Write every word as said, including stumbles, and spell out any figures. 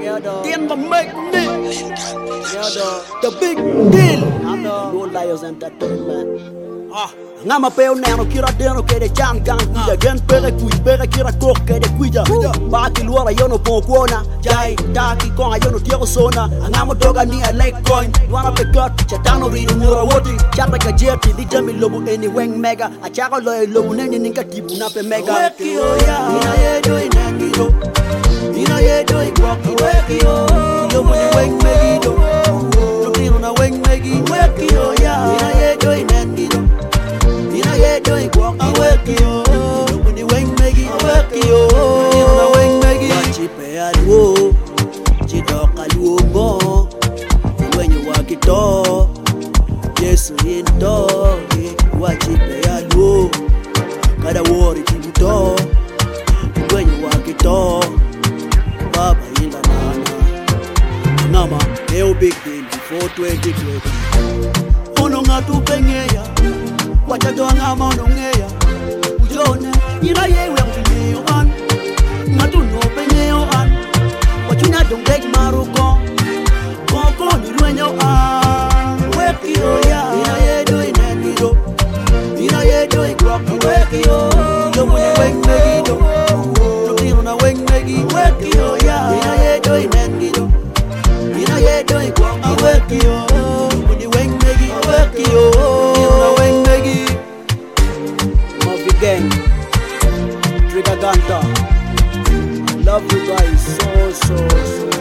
Then my make me. The big deal. No Liars Entertainment. Ah, ngama peo neno kira deno ke de chan gang kuja gen pere kui pere kira kok ke de kuja ba ki luara yono po kuona jai taki ko ayono tiego sona ngama doga ni a like coin wana pe got chatano rido mura woti chapa ka jeti di jami lobu eni weng mega a chako lo e lobu neni ninka tibu na pe mega weki o ya ina ye do inangiro ina ye do igwaki weki o lobu ni weng megido lobu na weng megi weki o ya ina ye do inangiro ina ye do igwaki weki o lobu ni weng megi weki o na weng megi chipe aluo chidoka luo mo wenye wakito Yesu into wachipe aluo kada wori tibuto wenye wakito baba ila nana nama eo big deal before twenty twenty ono ngatu pengeya wachato ngama ono ngeya ujone ina yewe mfinyo an ngatu no pengeyo an wachuna dongek maruko koko ni ruenyo an weki o ya ina yedo inengido ina yedo igwaki weki o lobo ni weng megido lobiro na weng megi weki o ya ina yedo inengido ina yedo igwaki weki o lobo ni weng megi weki o lobiro na weng megi Movie Gang Trigger Ganta. Love you guys so so so